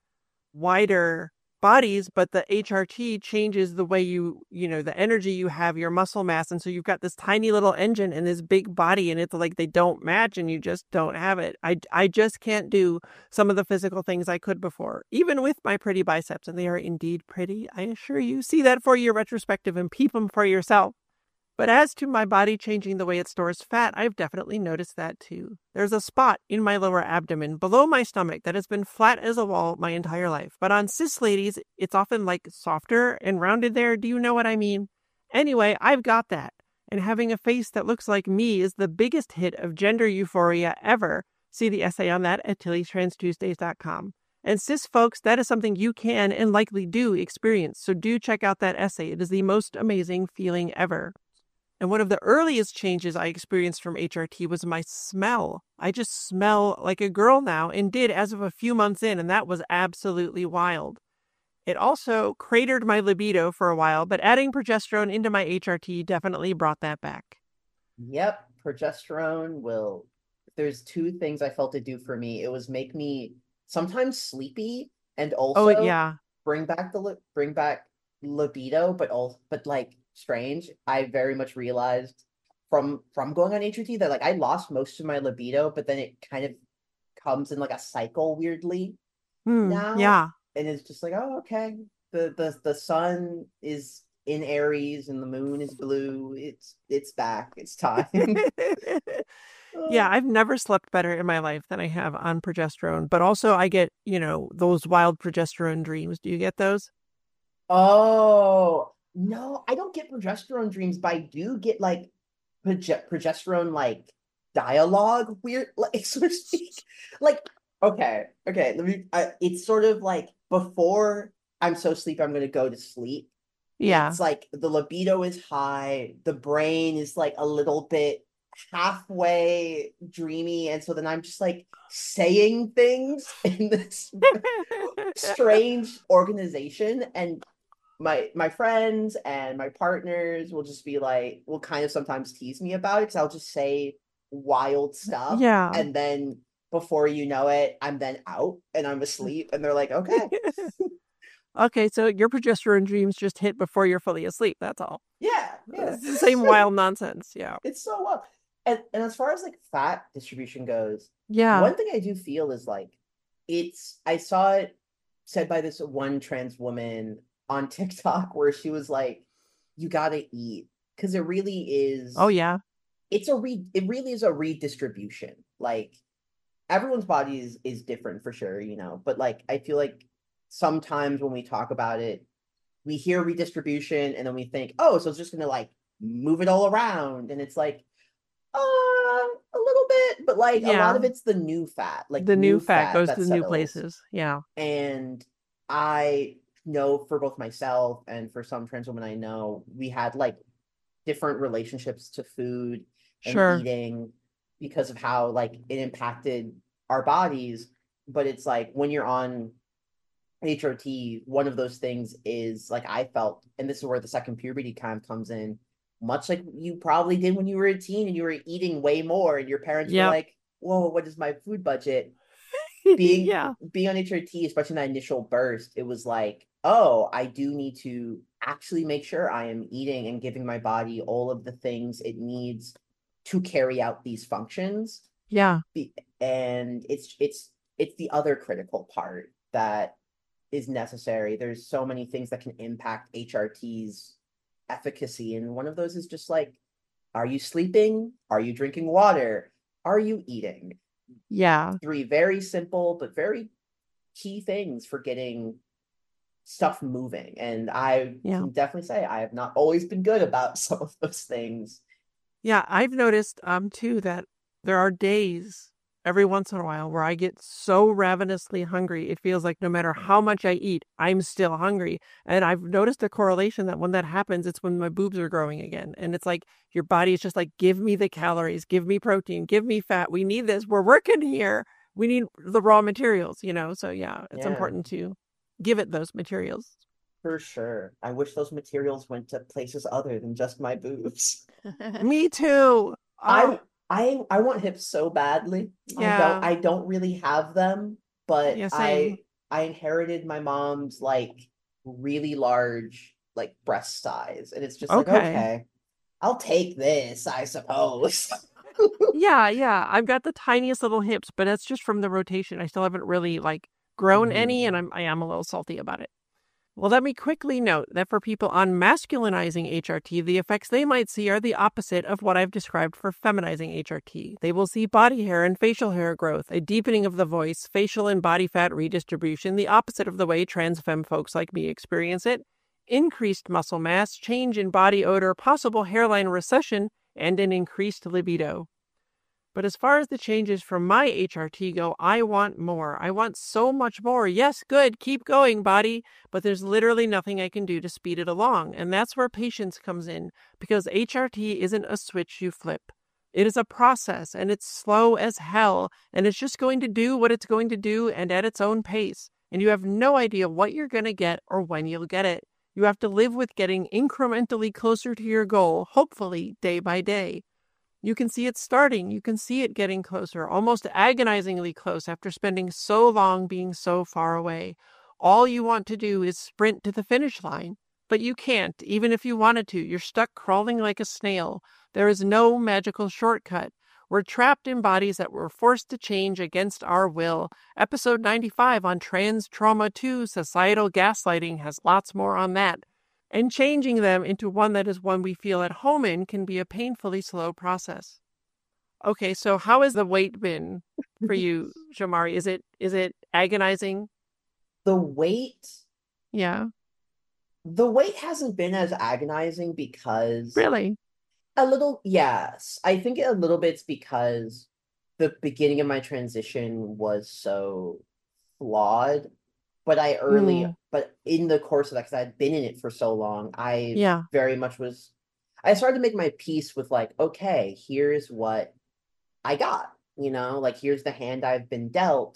wider bodies, but the H R T changes the way you, you know, the energy you have, your muscle mass. And so you've got this tiny little engine and this big body, and it's like they don't match and you just don't have it. I, I just can't do some of the physical things I could before, even with my pretty biceps. And they are indeed pretty, I assure you. See that for your retrospective and peep them for yourself. But as to my body changing the way it stores fat, I've definitely noticed that too. There's a spot in my lower abdomen below my stomach that has been flat as a wall my entire life. But on cis ladies, it's often like softer and rounded there. Do you know what I mean? Anyway, I've got that. And having a face that looks like me is the biggest hit of gender euphoria ever. See the essay on that at tilly trans tuesdays dot com. And cis folks, that is something you can and likely do experience. So do check out that essay. It is the most amazing feeling ever. And one of the earliest changes I experienced from H R T was my smell. I just smell like a girl now and did as of a few months in, and that was absolutely wild. It also cratered my libido for a while, but adding progesterone into my H R T definitely brought that back. Yep, progesterone will. If there's two things I felt it do for me, it was make me sometimes sleepy and also Oh, yeah. bring back the li- bring back libido, but also but like strange. I very much realized from from going on H R T that like I lost most of my libido, but then it kind of comes in like a cycle weirdly Hmm. now. Yeah. And it's just like, oh, okay. The the the sun is in Aries and the moon is blue. It's it's back. It's time. Yeah, I've never slept better in my life than I have on progesterone. But also I get, you know, those wild progesterone dreams. Do you get those? Oh, no, I don't get progesterone dreams, but I do get like proge progesterone like dialogue weird, like so to speak. Like, okay, okay, let me I, it's sort of like before I'm so sleepy, I'm gonna go to sleep. Yeah. It's like the libido is high, the brain is like a little bit halfway dreamy, and so then I'm just like saying things in this strange organization, and my my friends and my partners will just be like, will kind of sometimes tease me about it because I'll just say wild stuff, Yeah. and then before you know it, I'm then out and I'm asleep, and they're like, okay. Okay, so your progesterone dreams just hit before you're fully asleep. That's all. Yeah, yeah. It's the same wild nonsense. Yeah. It's so well. And and as far as like fat distribution goes, Yeah. one thing I do feel is like it's I saw it said by this one trans woman on TikTok where she was like, you gotta eat. Because it really is Oh, yeah. it's a re it really is a redistribution. Like everyone's body is is different for sure, you know, but like I feel like sometimes when we talk about it, we hear redistribution and then we think, oh, so it's just gonna like move it all around. And it's like, uh, a little bit, but like a lot of Yeah. it's the new fat, like The new new fat fat goes that to the new settles. places. Yeah. And I know for both myself and for some trans women I know, we had like different relationships to food and Sure. eating because of how like it impacted our bodies. But it's like when you're on H R T, one of those things is like I felt, and this is where the second puberty kind of comes in, much like you probably did when you were a teen and you were eating way more, and your parents were Yep. like, whoa, what is my food budget? Being Yeah. being on H R T, especially in that initial burst, it was like, oh, I do need to actually make sure I am eating and giving my body all of the things it needs to carry out these functions. Yeah. Be- And it's it's it's the other critical part that is necessary. There's so many things that can impact H R T's efficacy, and one of those is just like, are you sleeping? Are you drinking water? Are you eating? Yeah. Three very simple but very key things for getting stuff moving. And I Yeah. can definitely say I have not always been good about some of those things. Yeah. I've noticed um too that there are days every once in a while where I get so ravenously hungry. It feels like no matter how much I eat, I'm still hungry. And I've noticed a correlation that when that happens, it's when my boobs are growing again. And it's like your body is just like, give me the calories, give me protein, give me fat. We need this. We're working here. We need the raw materials, you know? So yeah, it's Yeah. important to give it those materials. For sure. I wish those materials went to places other than just my boobs. Me too. I Oh, I I want hips so badly. I yeah. don't I don't really have them, but Yeah, same. I I inherited my mom's like really large like breast size, and it's just like, Okay. okay, I'll take this, I suppose. Yeah, yeah. I've got the tiniest little hips, but that's just from the rotation. I still haven't really like grown any, and Mhm. I'm I am a little salty about it. Well, let me quickly note that for people on masculinizing H R T, the effects they might see are the opposite of what I've described for feminizing H R T. They will see body hair and facial hair growth, a deepening of the voice, facial and body fat redistribution, the opposite of the way trans femme folks like me experience it, increased muscle mass, change in body odor, possible hairline recession, and an increased libido. But as far as the changes from my H R T go, I want more. I want so much more. Yes, good. Keep going, body. But there's literally nothing I can do to speed it along. And that's where patience comes in, because H R T isn't a switch you flip. It is a process, and it's slow as hell. And it's just going to do what it's going to do and at its own pace. And you have no idea what you're going to get or when you'll get it. You have to live with getting incrementally closer to your goal, hopefully day by day. You can see it starting. You can see it getting closer, almost agonizingly close after spending so long being so far away. All you want to do is sprint to the finish line, but you can't, even if you wanted to. You're stuck crawling like a snail. There is no magical shortcut. We're trapped in bodies that we're forced to change against our will. Episode ninety-five on Trans Trauma two, Societal Gaslighting, has lots more on that. And changing them into one that is one we feel at home in can be a painfully slow process. Okay, so how has the wait been for you, Shamari? Is it is it agonizing? The wait, Yeah. the wait hasn't been as agonizing because Really? a little, yes. I think a little bit's because the beginning of my transition was so flawed. But I early, Mm. but in the course of that, because I'd been in it for so long, I Yeah. very much was, I started to make my peace with like, okay, here's what I got, you know, like here's the hand I've been dealt.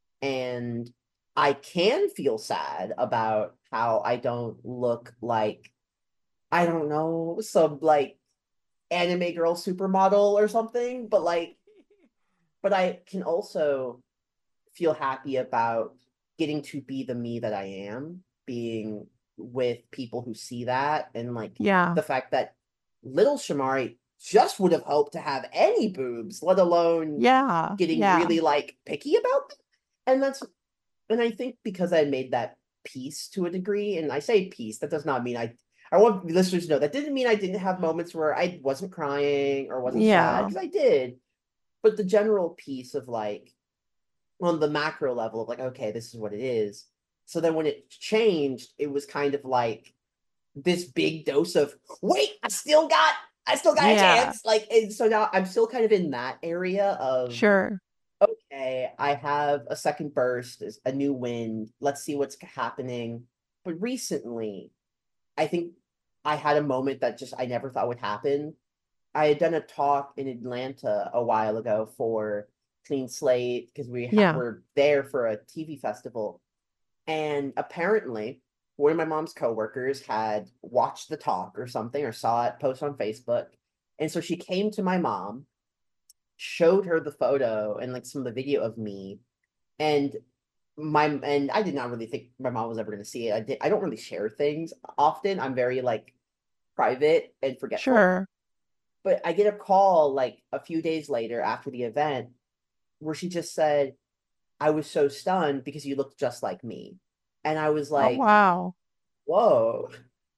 And I can feel sad about how I don't look like, I don't know, some like anime girl supermodel or something, but like, but I can also feel happy about getting to be the me that I am, being with people who see that, and like Yeah. the fact that little Shamari just would have hoped to have any boobs, let alone Yeah. getting Yeah. really like picky about them. And that's, and I think because I made that peace to a degree, and I say peace, that does not mean I, I want listeners to know that didn't mean I didn't have moments where I wasn't crying or wasn't sad, Yeah. because I did. But the general piece of like, on the macro level of like, okay, this is what it is. So then when it changed, it was kind of like this big dose of, wait, I still got, I still got a Yeah. chance. Like, and so now I'm still kind of in that area of, Sure. okay, I have a second burst, a new wind. Let's see what's happening. But recently, I think I had a moment that just I never thought would happen. I had done a talk in Atlanta a while ago for Clean Slate because we ha- Yeah. were there for a T V festival. And apparently, one of my mom's coworkers had watched the talk or something, or saw it post on Facebook. And so she came to my mom, showed her the photo and like some of the video of me. And my and I did not really think my mom was ever going to see it. I did. I don't really share things often. I'm very like private and forgetful. Sure. But I get a call like a few days later after the event where she just said, I was so stunned because you looked just like me. And I was Oh, like, wow. whoa,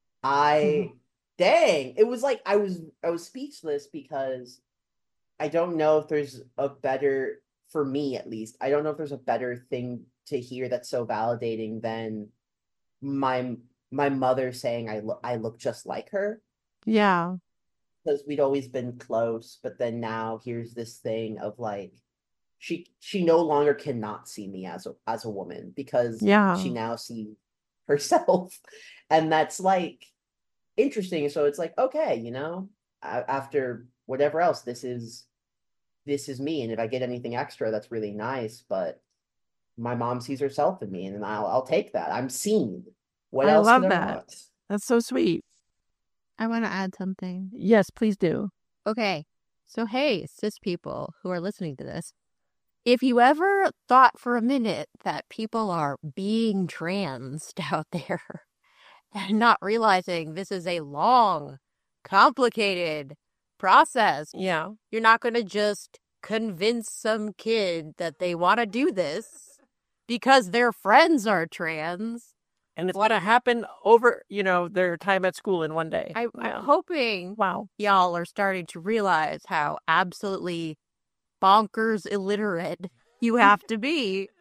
I, dang. It was like, I was, I was speechless because I don't know if there's a better, for me at least, I don't know if there's a better thing to hear that's so validating than my, my mother saying I look, I look just like her. Yeah. Because we'd always been close, but then now here's this thing of like, she she no longer cannot see me as a as a woman because Yeah. she now sees herself, and that's like interesting. So it's like, okay, you know, a- after whatever else, this is this is me, and if I get anything extra, that's really nice. But my mom sees herself in me, and I'll I'll take that. I'm seen. What I else love could I that. want? That's so sweet. I want to add something. Yes, please do. Okay. So, hey, cis people who are listening to this, if you ever thought for a minute that people are being transed out there and not realizing this is a long, complicated process, Yeah. you're not going to just convince some kid that they want to do this because their friends are trans. And it's going to happen over, you know, their time at school in one day. I, Wow. I'm hoping Wow. y'all are starting to realize how absolutely bonkers illiterate you have to be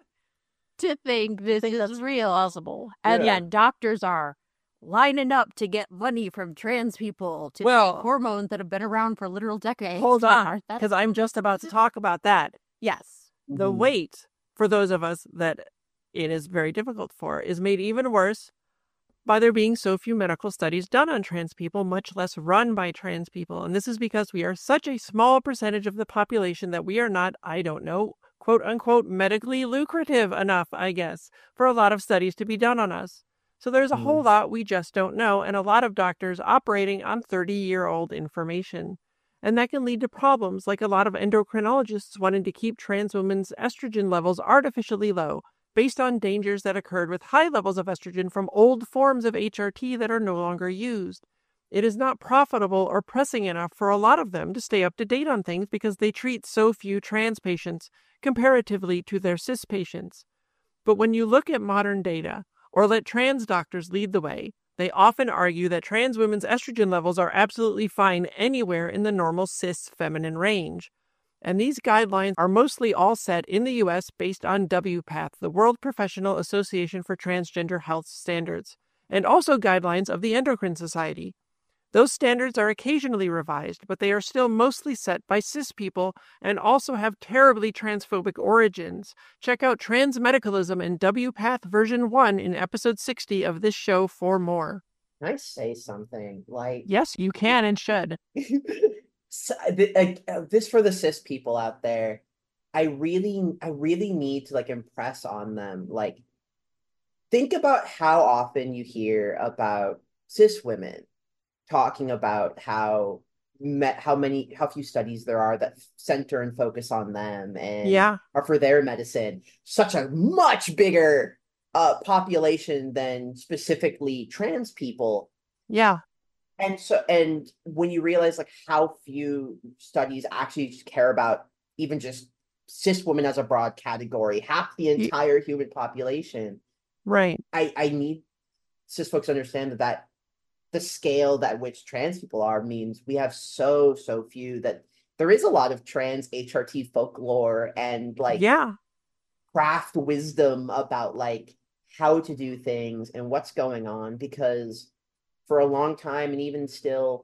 to think this is real. Possible. And Yeah. yeah, doctors are lining up to get money from trans people to Well- take hormones that have been around for literal decades. Hold on, That's- because I'm just about to talk about that. yes. The Mhm. wait, for those of us that it is very difficult for, is made even worse by there being so few medical studies done on trans people, much less run by trans people. And this is because we are such a small percentage of the population that we are not, I don't know, quote unquote, medically lucrative enough, I guess, for a lot of studies to be done on us. So there's a Mm. whole lot we just don't know, and a lot of doctors operating on thirty-year-old information. And that can lead to problems like a lot of endocrinologists wanting to keep trans women's estrogen levels artificially low, based on dangers that occurred with high levels of estrogen from old forms of H R T that are no longer used. It is not profitable or pressing enough for a lot of them to stay up to date on things because they treat so few trans patients comparatively to their cis patients. But when you look at modern data or let trans doctors lead the way, they often argue that trans women's estrogen levels are absolutely fine anywhere in the normal cis feminine range. And these guidelines are mostly all set in the U S based on W PATH, the World Professional Association for Transgender Health Standards, and also guidelines of the Endocrine Society. Those standards are occasionally revised, but they are still mostly set by cis people and also have terribly transphobic origins. Check out Transmedicalism and W PATH version one in episode sixty of this show for more. Can I say something? Like, yes, you can and should. So, uh, this for the cis people out there. I really, I really need to like impress on them. Like, think about how often you hear about cis women talking about how met how many how few studies there are that center and focus on them and yeah. are for their medicine. Such a much bigger uh population than specifically trans people. Yeah. And so and when you realize like how few studies actually care about even just cis women as a broad category, half the entire human population. Right. I I need cis folks to understand that that the scale that which trans people are means we have so, so few that there is a lot of trans H R T folklore and like yeah. craft wisdom about like how to do things and what's going on, because for a long time and even still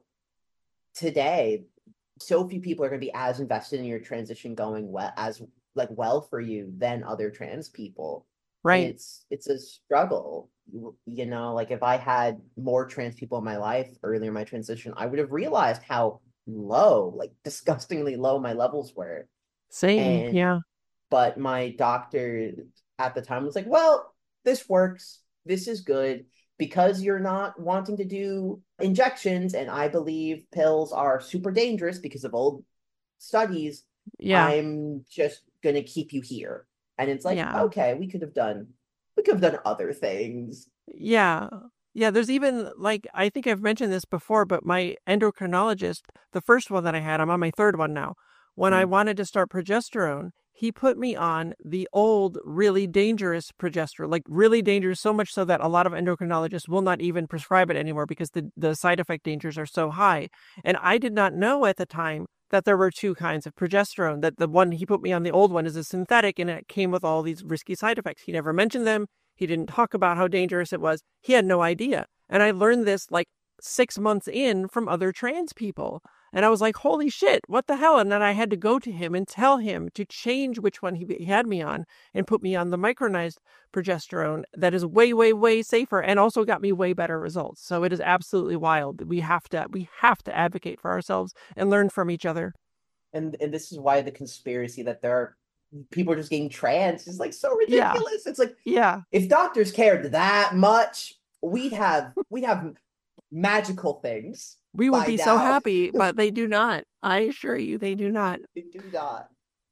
today, so few people are going to be as invested in your transition going well as like well for you than other trans people. Right. And it's it's a struggle. You know, like if I had more trans people in my life earlier in my transition, I would have realized how low, like disgustingly low my levels were. Same, and, yeah. But my doctor at the time was like, well, this works. This is good because you're not wanting to do injections. And I believe pills are super dangerous because of old studies. Yeah. I'm just going to keep you here. And it's like, yeah. okay, we could have done, we could have done other things. Yeah. Yeah. There's even like, I think I've mentioned this before, but my endocrinologist, the first one that I had, I'm on my third one now. When mm. I wanted to start progesterone, he put me on the old, really dangerous progesterone, like really dangerous, so much so that a lot of endocrinologists will not even prescribe it anymore because the, the side effect dangers are so high. And I did not know at the time that there were two kinds of progesterone, that the one he put me on, the old one, is a synthetic and it came with all these risky side effects. He never mentioned them. He didn't talk about how dangerous it was. He had no idea. And I learned this like six months in from other trans people. And I was like, holy shit, what the hell? And then I had to go to him and tell him to change which one he had me on and put me on the micronized progesterone that is way, way, way safer and also got me way better results. So it is absolutely wild. We have to, we have to advocate for ourselves and learn from each other. And and this is why the conspiracy that there are people just getting trans is like so ridiculous. Yeah. It's like, yeah, if doctors cared that much, we'd have we'd have magical things. We would be now. so happy, but they do not. I assure you, they do not. They do not.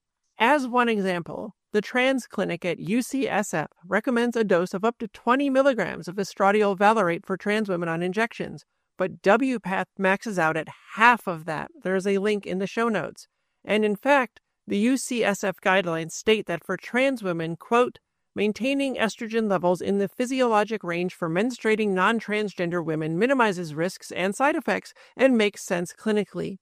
As one example, the trans clinic at U C S F recommends a dose of up to twenty milligrams of estradiol valerate for trans women on injections, but W PATH maxes out at half of that. There is a link in the show notes. And in fact, the U C S F guidelines state that for trans women, quote, maintaining estrogen levels in the physiologic range for menstruating non-transgender women minimizes risks and side effects and makes sense clinically.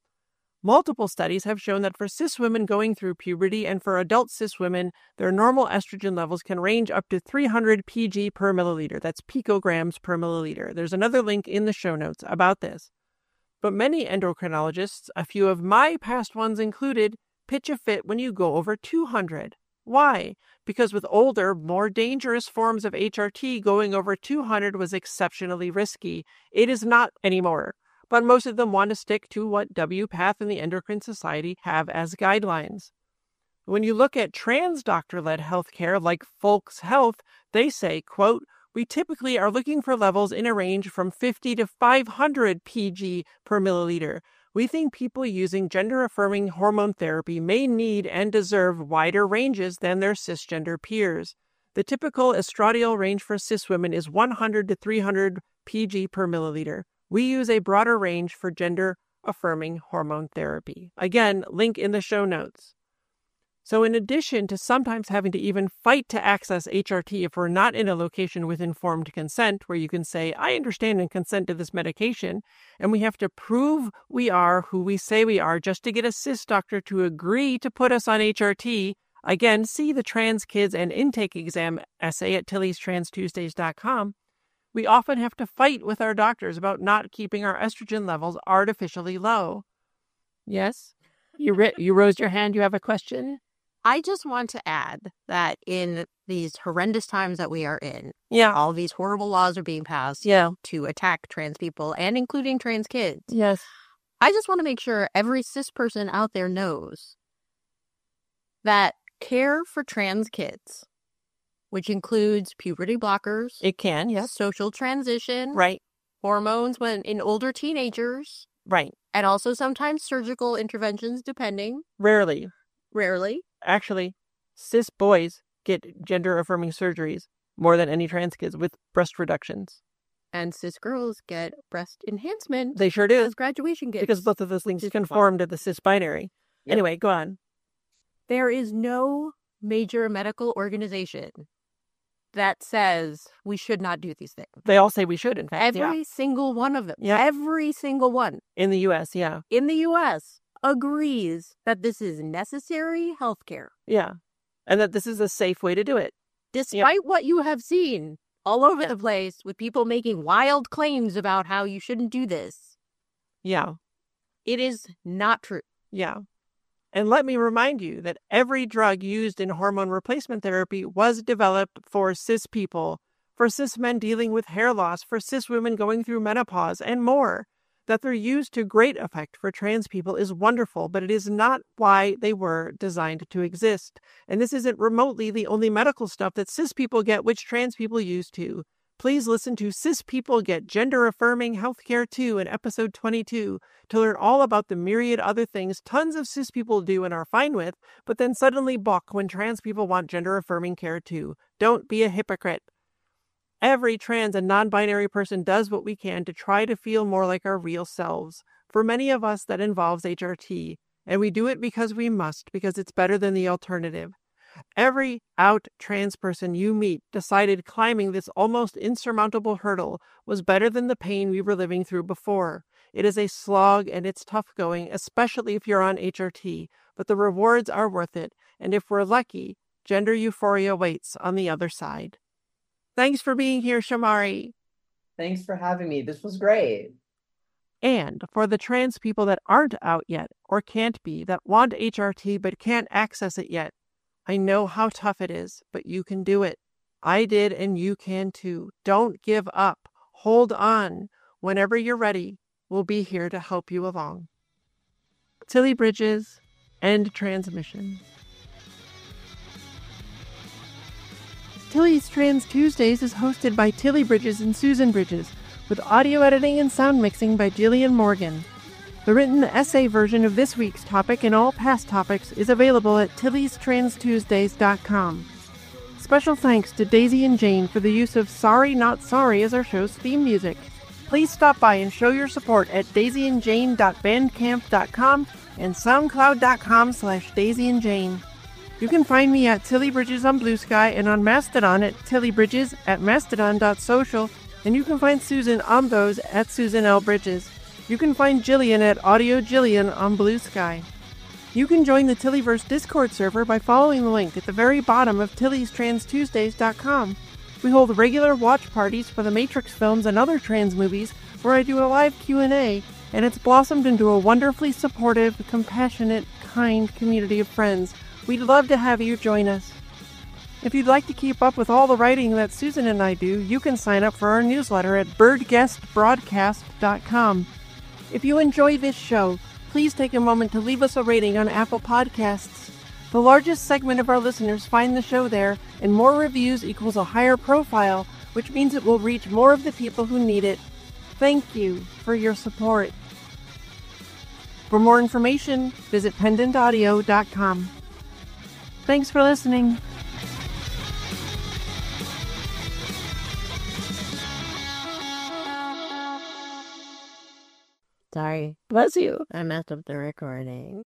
Multiple studies have shown that for cis women going through puberty and for adult cis women, their normal estrogen levels can range up to three hundred p g per milliliter. That's picograms per milliliter. There's another link in the show notes about this. But many endocrinologists, a few of my past ones included, pitch a fit when you go over two hundred. Why? Because with older, more dangerous forms of H R T, going over two hundred was exceptionally risky. It is not anymore, but most of them want to stick to what W PATH and the Endocrine Society have as guidelines. When you look at trans doctor-led healthcare like Folks Health, they say, quote, we typically are looking for levels in a range from fifty to five hundred p g per milliliter. We think people using gender-affirming hormone therapy may need and deserve wider ranges than their cisgender peers. The typical estradiol range for cis women is one hundred to three hundred p g per milliliter. We use a broader range for gender-affirming hormone therapy. Again, link in the show notes. So in addition to sometimes having to even fight to access H R T if we're not in a location with informed consent, where you can say, I understand and consent to this medication, and we have to prove we are who we say we are just to get a cis doctor to agree to put us on H R T, again, see the Trans Kids and Intake Exam essay at Tilly's Trans Tuesdays dot com, we often have to fight with our doctors about not keeping our estrogen levels artificially low. Yes? You, ri- you raised your hand. You have a question? I just want to add that in these horrendous times that we are in, Yeah. all these horrible laws are being passed Yeah. to attack trans people and including trans kids. Yes. I just want to make sure every cis person out there knows that care for trans kids, which includes puberty blockers, It can, yes. social transition, Right. hormones when in older teenagers, Right. and also sometimes surgical interventions, depending, Rarely. rarely. Actually, cis boys get gender-affirming surgeries more than any trans kids with breast reductions. And cis girls get breast enhancement They sure do, as graduation gifts. because both of those things Cis- conform to the cis binary. Yep. Anyway, go on. There is no major medical organization that says we should not do these things. They all say we should, in fact. Every Yeah. single one of them, Yeah. every single one In the U S, yeah. in the U S agrees that this is necessary healthcare, Yeah. And that this is a safe way to do it. despite what you have seen all over the place with people making wild claims about how you shouldn't do this. Yeah. It is not true. Yeah. And let me remind you that every drug used in hormone replacement therapy was developed for cis people, for cis men dealing with hair loss, for cis women going through menopause, and more. That they're used to great effect for trans people is wonderful, but it is not why they were designed to exist. And this isn't remotely the only medical stuff that cis people get, which trans people use too. Please listen to Cis People Get Gender-Affirming Healthcare too in episode twenty-two to learn all about the myriad other things tons of cis people do and are fine with, but then suddenly balk when trans people want gender-affirming care too. Don't be a hypocrite. Every trans and non-binary person does what we can to try to feel more like our real selves. For many of us, that involves H R T, and we do it because we must, because it's better than the alternative. Every out trans person you meet decided climbing this almost insurmountable hurdle was better than the pain we were living through before. It is a slog and it's tough going, especially if you're on H R T, but the rewards are worth it, and if we're lucky, gender euphoria waits on the other side. Thanks for being here, Shamari. Thanks for having me. This was great. And for the trans people that aren't out yet or can't be, that want H R T but can't access it yet, I know how tough it is, but you can do it. I did, and you can too. Don't give up. Hold on. Whenever you're ready, we'll be here to help you along. Tilly Bridges, end transmission. Tilly's Trans Tuesdays is hosted by Tilly Bridges and Susan Bridges, with audio editing and sound mixing by Jillian Morgan. The written essay version of this week's topic and all past topics is available at Tilly's Trans Tuesdays dot com. Special thanks to Daisy and Jane for the use of Sorry Not Sorry as our show's theme music. Please stop by and show your support at daisy and jane dot bandcamp dot com and soundcloud dot com slash daisy and jane. You can find me at Tilly Bridges on Blue Sky and on Mastodon at Tilly Bridges at mastodon dot social, and you can find Susan on those at Susan L. Bridges. You can find Jillian at Audio Jillian on Blue Sky. You can join the Tillyverse Discord server by following the link at the very bottom of Tilly's Trans Tuesdays dot com. We hold regular watch parties for the Matrix films and other trans movies where I do a live Q and A, and it's blossomed into a wonderfully supportive, compassionate, kind community of friends. We'd love to have you join us. If you'd like to keep up with all the writing that Susan and I do, you can sign up for our newsletter at bird guest broadcast dot com. If you enjoy this show, please take a moment to leave us a rating on Apple Podcasts. The largest segment of our listeners find the show there, and more reviews equals a higher profile, which means it will reach more of the people who need it. Thank you for your support. For more information, visit pendant audio dot com. Thanks for listening. Sorry. Bless you. I messed up the recording.